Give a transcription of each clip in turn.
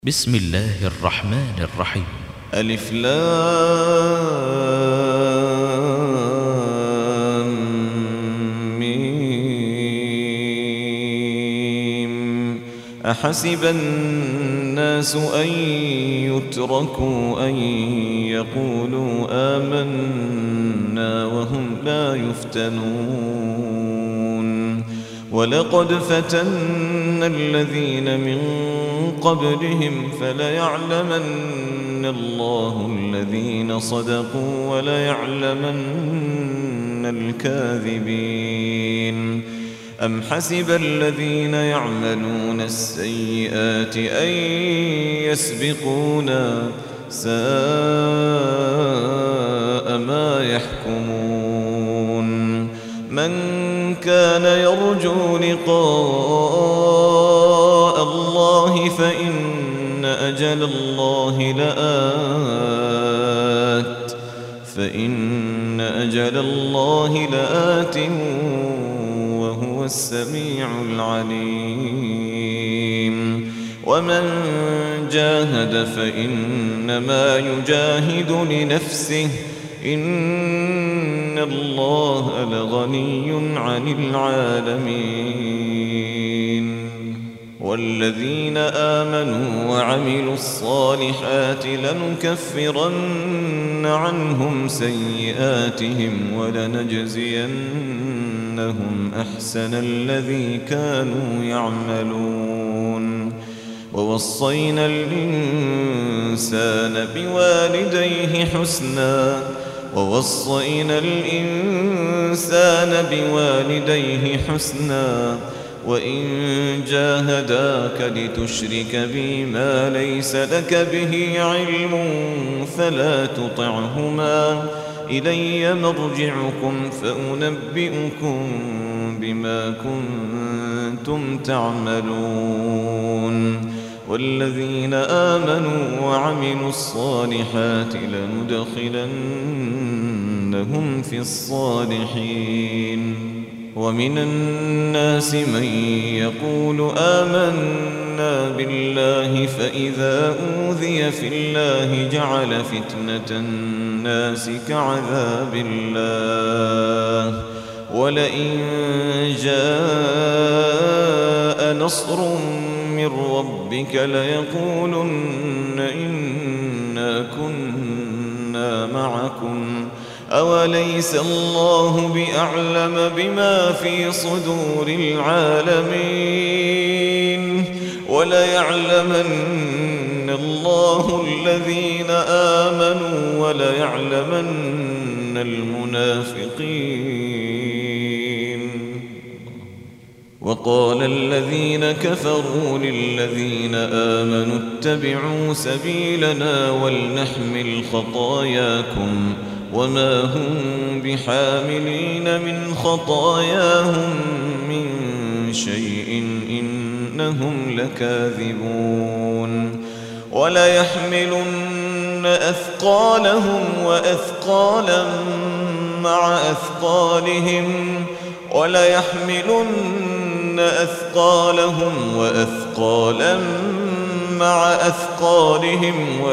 بسم الله الرحمن الرحيم. ألف لام ميم. أحسب الناس أن يتركوا أن يقولوا آمنا وهم لا يفتنون. ولقد فتنا الذين من قبلهم فليعلمن الله الذين صدقوا وليعلمن الكاذبين. أم حسب الذين يعملون السيئات أن يسبقونا ساء ما يحكمون. من كان يرجو لقاء الله فإن أجل الله لآت وهو السميع العليم. ومن جاهد فإنما يجاهد لنفسه إن الله لغني عن العالمين. والذين آمنوا وعملوا الصالحات لنكفرن عنهم سيئاتهم ولنجزينهم أحسن الذي كانوا يعملون. ووصينا الإنسان بوالديه حسنا وإن جاهداك لتشرك بي ما ليس لك به علم فلا تطعهما إلي مرجعكم فأنبئكم بما كنتم تعملون. والذين آمنوا وعملوا الصالحات لندخلنهم في الصالحين. ومن الناس من يقول آمنا بالله فإذا أوذي في الله جعل فتنة الناس كعذاب الله ولئن جاء نصر من ربك ليقولن إنا كنا معكم أوليس الله بأعلم بما في صدور العالمين. وليعلمن الله الذين آمنوا وليعلمن المنافقين. وقال الذين كفروا للذين آمنوا اتبعوا سبيلنا ولنحمل خطاياكم وما هم بحاملين من خطاياهم من شيء إنهم لكاذبون. وليحملن أثقالهم وأثقالا مع أثقالهم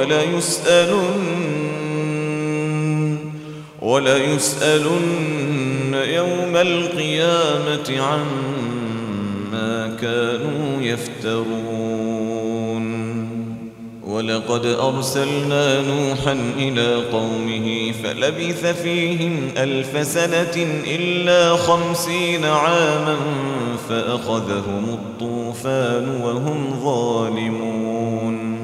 وليسألن يوم القيامة عما كانوا يفترون. ولقد أرسلنا نوحا إلى قومه فلبث فيهم 1000 سنة إلا 50 عاما فأخذهم الطوفان وهم ظالمون.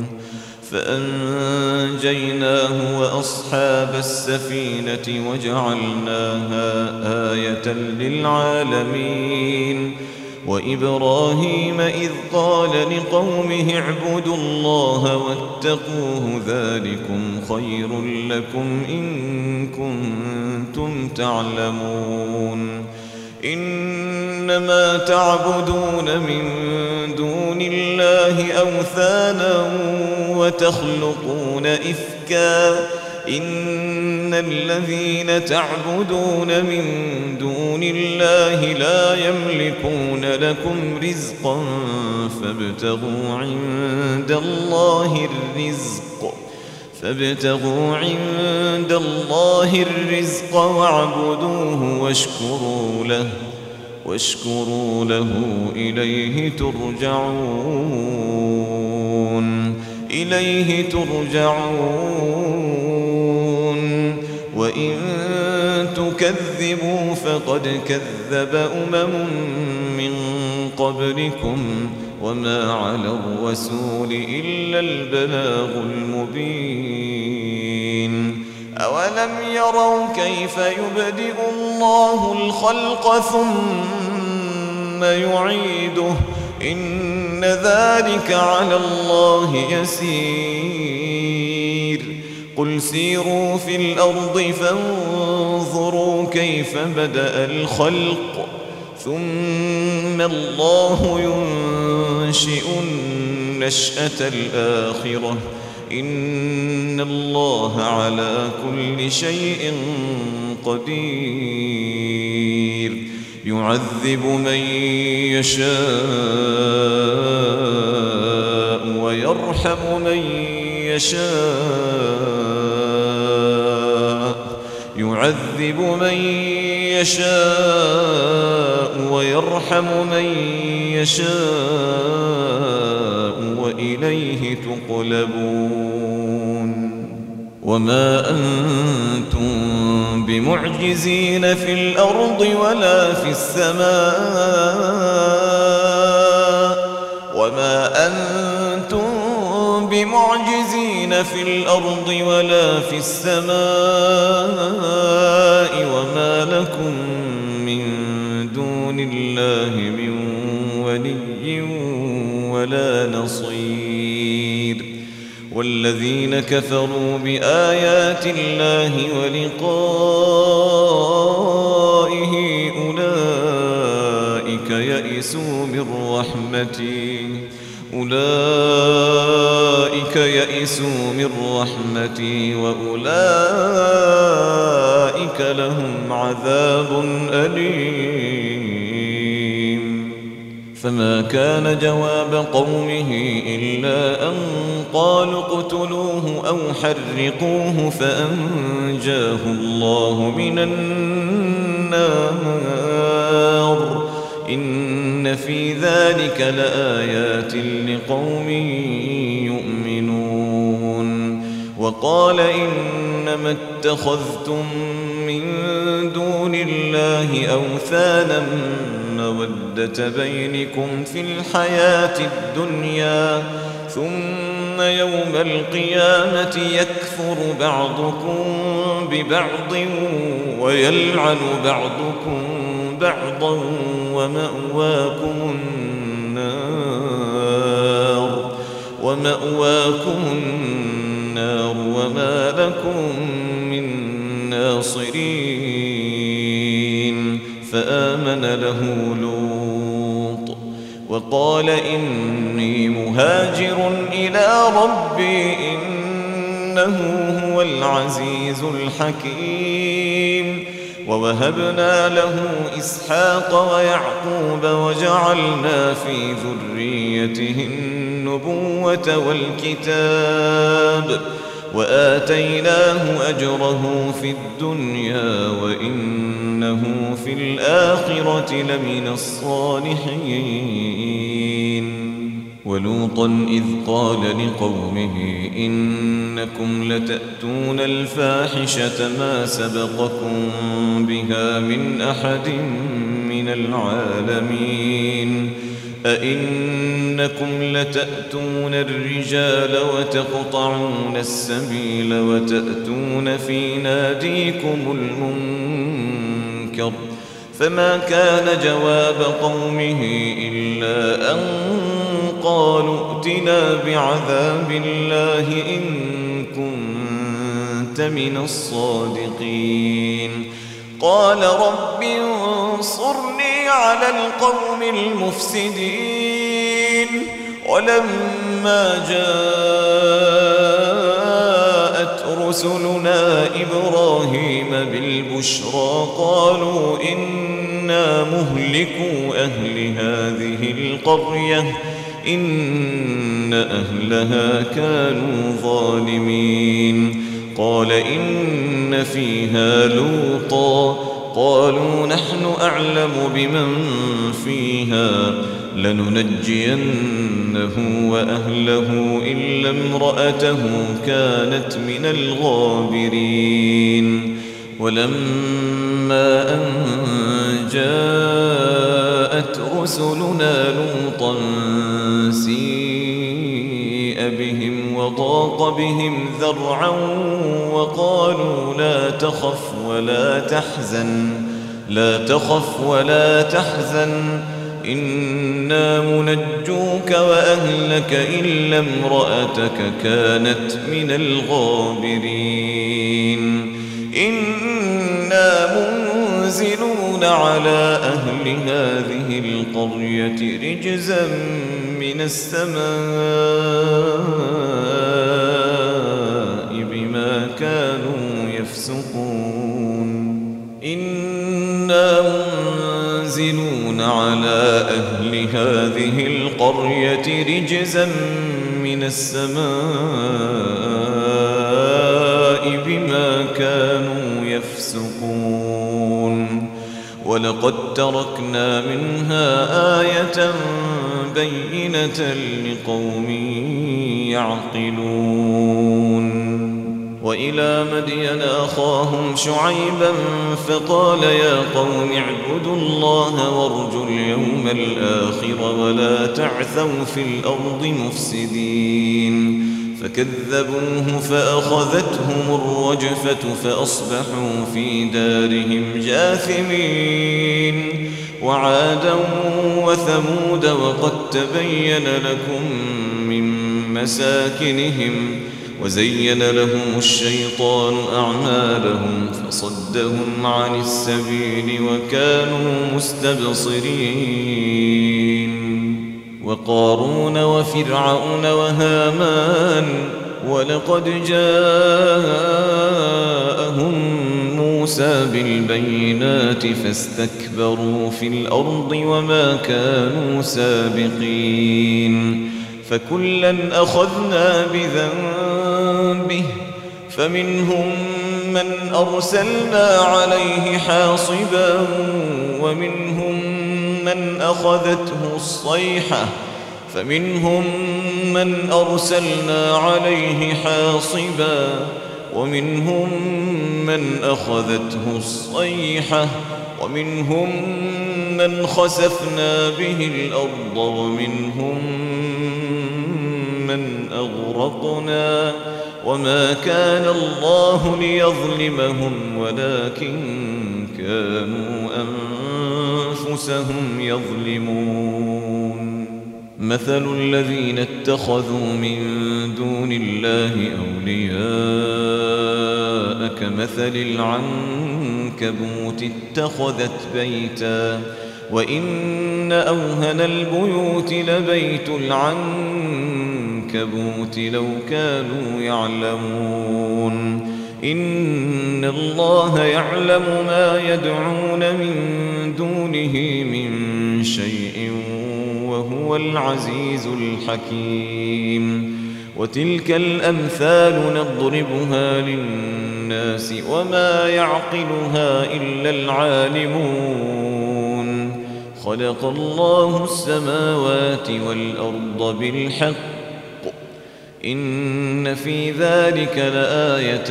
فأنجيناه وأصحاب السفينة وجعلناها آية للعالمين. وإبراهيم إذ قال لقومه اعبدوا الله واتقوه ذلكم خير لكم إن كنتم تعلمون. إنما تعبدون من دون الله أوثانا وتخلقون إفكا إن الذين تعبدون من دون الله لا يملكون لكم رزقا فابتغوا عند الله الرزق واعبدوه واشكروا له إليه ترجعون وإن تكذبوا فقد كذب من قبلكم وما على الرسول إلا البلاغ المبين أولم يروا كيف يبدئ الله الخلق ثم يعيده إن ذلك على الله يسير قل سيروا في الأرض فانظروا كيف بدأ الخلق ثم الله ينشئ النشأة الآخرة إن الله على كل شيء قدير يعذب من يشاء ويرحم من يشاء ويرحم من يشاء وإليه تقلبون وما أنتم بمعجزين في الأرض ولا في السماء وما لكم من دون الله من ولي ولا نصير والذين كفروا بآيات الله ولقائه أولئك يئسوا من رحمتي وأولئك لهم عذاب أليم فما كان جواب قومه إلا أن قالوا اقتلوه أو حرقوه فأنجاه الله من النار إن في ذلك لآيات لقوم يؤمنون وقال إنما اتخذتم من دون الله أوثانا مودة بينكم في الحياة الدنيا ثم يوم القيامة يكفر بعضكم ببعض ويلعن بعضكم بعضا ومأواكم النار وما لكم من ناصرين فآمن له لوط وقال إني مهاجر إلى ربي إنه هو العزيز الحكيم ووهبنا له إسحاق ويعقوب وجعلنا في ذريته النبوة والكتاب وآتيناه أجره في الدنيا وإنه في الآخرة لمن الصالحين ولوطا إذ قال لقومه إنكم لتأتون الفاحشة ما سبقكم بها من أحد من العالمين أئنكم لتأتون الرجال وتقطعون السبيل وتأتون في ناديكم المنكر فما كان جواب قومه إلا أن قالوا ائتنا بعذاب الله إن كنت من الصادقين قال رب انصرني على القوم المفسدين ولما جاءت رسلنا إبراهيم بالبشرى قالوا إنا مهلكو أهل هذه القرية إن أهلها كانوا ظالمين. قال إن فيها لوطا قالوا نحن أعلم بمن فيها لننجينه وأهله إلا امرأته كانت من الغابرين. ولما أن جاءت رسلنا لوطا سيء بهم وضاق بهم ذرعا وقالوا لا تخف ولا تحزن إنا منجوك وأهلك إلا امرأتك كانت من الغابرين. إنا منزلون على أهل هذه القرية رجزا من السماء بما كانوا يفسقون. إنا منزلون على أهل هذه القرية رجزا من السماء بما كانوا يفسقون. ولقد تركنا منها آية بينة لقوم يعقلون. وإلى مدين أخاهم شعيبا فقال يا قوم اعبدوا الله وارجوا اليوم الآخر ولا تعثوا في الأرض مفسدين. فكذبوه فأخذتهم الرجفة فأصبحوا في دارهم جاثمين. وعادا وثمود وقد تبين لكم من مساكنهم وزين لهم الشيطان أعمالهم فصدهم عن السبيل وكانوا مستبصرين. وقارون وفرعون وهامان ولقد جاءهم موسى بالبينات فاستكبروا في الأرض وما كانوا سابقين. فكلا أخذنا بذنبه فمنهم من أرسلنا عليه حاصبا ومنهم من أخذته الصيحة ومنهم من خسفنا به الأرض ومنهم من أغرقنا وما كان الله ليظلمهم ولكن كانوا أنفسهم يظلمون. مثل الذين اتخذوا من دون الله أولياء كمثل العنكبوت اتخذت بيتا وإن أوهن البيوت لبيت العنكبوت لو كانوا يعلمون. إن الله يعلم ما يدعون من دونه من شيء وهو العزيز الحكيم. وتلك الأمثال نضربها للناس وما يعقلها إلا العالمون. خلق الله السماوات والأرض بالحق إن في ذلك لآية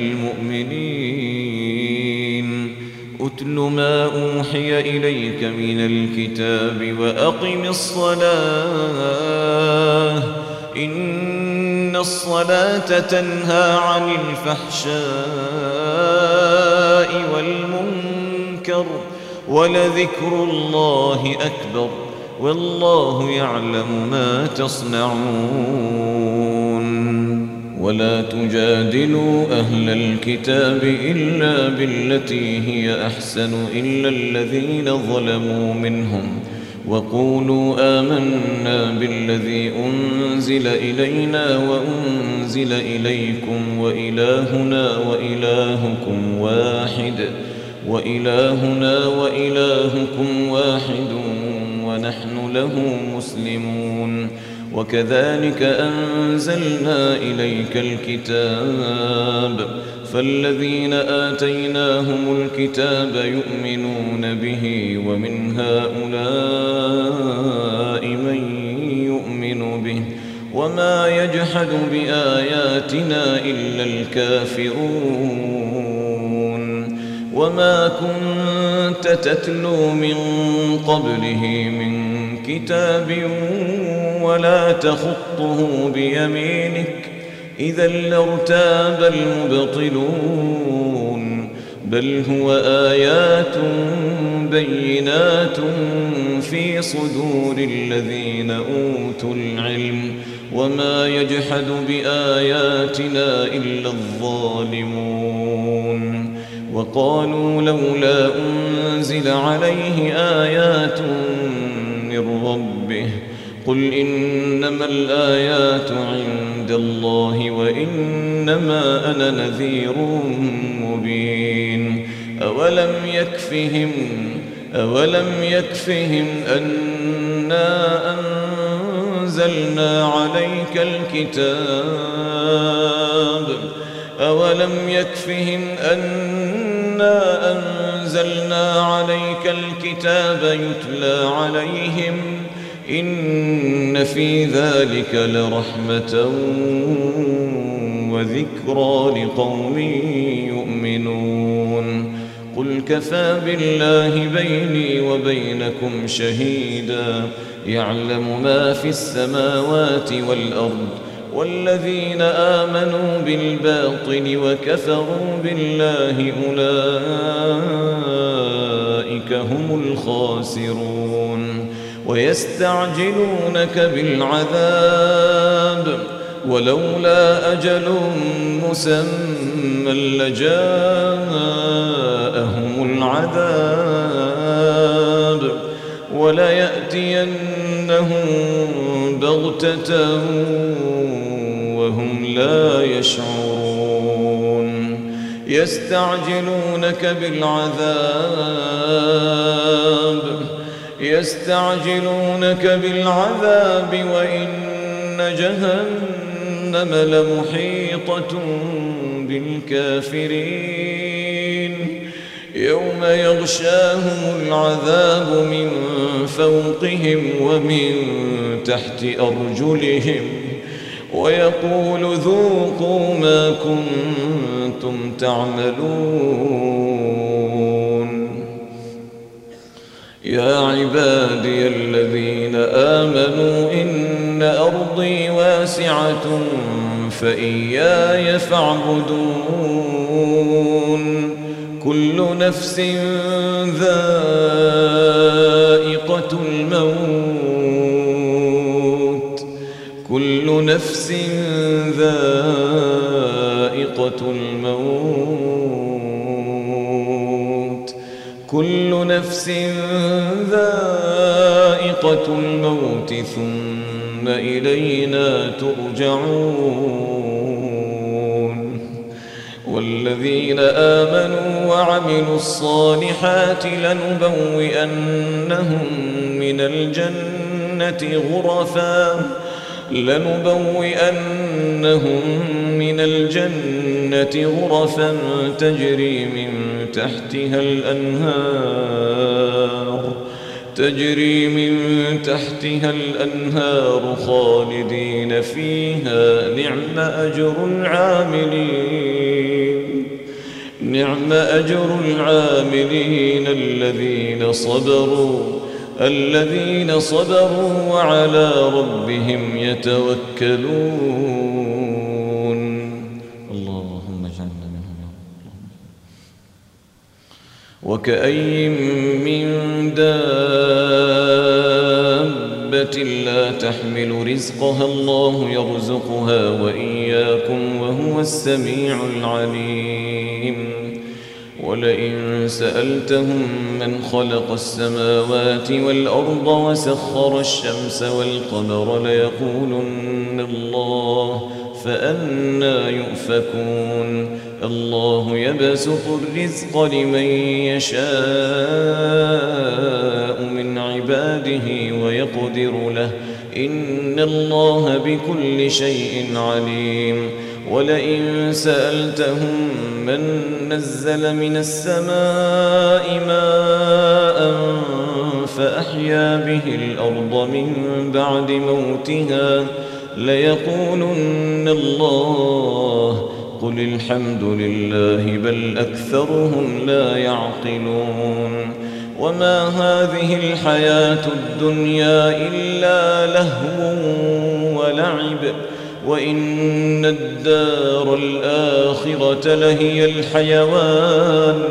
للمؤمنين. أتل ما أوحي إليك من الكتاب وأقم الصلاة إن الصلاة تنهى عن الفحشاء والمنكر ولذكر الله أكبر والله يعلم ما تصنعون. ولا تجادلوا أهل الكتاب إلا بالتي هي أحسن إلا الذين ظلموا منهم وقولوا آمنا بالذي أنزل إلينا وأنزل أنزل إليكم وإلهنا وإلهكم واحد ونحن له مسلمون. وكذلك أنزلنا إليك الكتاب فالذين آتيناهم الكتاب يؤمنون به ومن هؤلاء من يؤمن به وما يجحد بآياتنا إلا الكافرون. وما كنت تتلو من قبله من كتاب ولا تخطه بيمينك إذا لارتاب المبطلون بل هو آيات بينات في صدور الذين أوتوا العلم وما يجحد بآياتنا إلا الظالمون. وقالوا لولا أنزل عليه آيات من ربه قل إنما الآيات عند الله وإنما أنا نذير مبين. أولم يكفهم أنا أنزلنا عليك الكتاب يتلى عليهم إن في ذلك لرحمة وذكرى لقوم يؤمنون. قل كفى بالله بيني وبينكم شهيدا يعلم ما في السماوات والأرض والذين آمنوا بالباطل وكفروا بالله أولئك هم الخاسرون. ويستعجلونك بالعذاب ولولا أجل مسمى لجاءهم العذاب وليأتينهم بغتة وهم لا يشعرون. يستعجلونك بالعذاب وإن جهنم لمحيطة بالكافرين يوم يغشاهم العذاب من فوقهم ومن تحت أرجلهم ويقول ذوقوا ما كنتم تعملون. يا عبادي الذين آمنوا إن أرضي واسعة فإياي فاعبدون. كل نفس ذائقة الموت كل نفس ذائقة الموت ثم إلينا ترجعون. والذين آمنوا وعملوا الصالحات لنبوئنهم من الجنة غرفا تجري من تحتها الأنهار خالدين فيها نعم أجر العاملين الذين صبروا وعلى ربهم يتوكلون. اللهم اجعلنا منهم يا رب. وكأي من دابة لا تحمل رزقها الله يرزقها وإياكم وهو السميع العليم. ولئن سألتهم من خلق السماوات والأرض وسخر الشمس والقمر ليقولن الله فأنى يؤفكون الله يبسط الرزق لمن يشاء من عباده ويقدر له إن الله بكل شيء عليم ولئن سألتهم من نزل من السماء ماء فأحيا به الأرض من بعد موتها ليقولن الله قل الحمد لله بل أكثرهم لا يعقلون وما هذه الحياة الدنيا إلا لهو ولعب وإن الدار الآخرة لهي الحيوان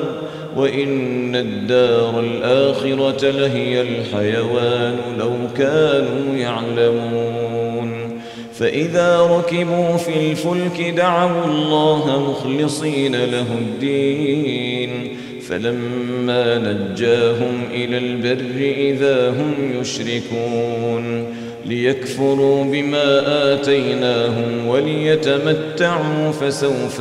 لو كانوا يعلمون فإذا ركبوا في الفلك دعوا الله مخلصين له الدين فلما نجاهم إلى البر إذا هم يشركون ليكفروا بما آتيناهم وليتمتعوا فسوف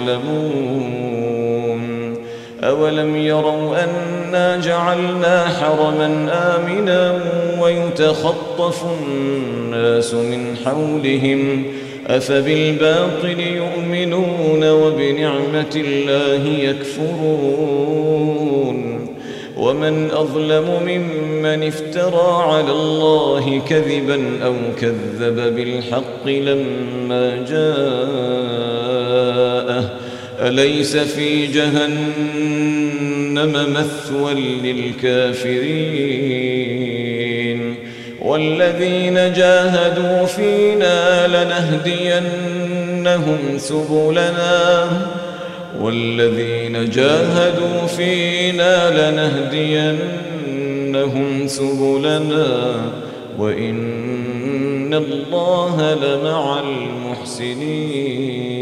يعلمون أولم يروا أنا جعلنا حرما آمنا ويتخطف الناس من حولهم أفبالباطل يؤمنون وبنعمة الله يكفرون ومن أظلم ممن افترى على الله كذبا أو كذب بالحق لما جاءه أليس في جهنم مثوى للكافرين والذين جاهدوا فينا لنهدينهم سبلنا وإن الله لمع المحسنين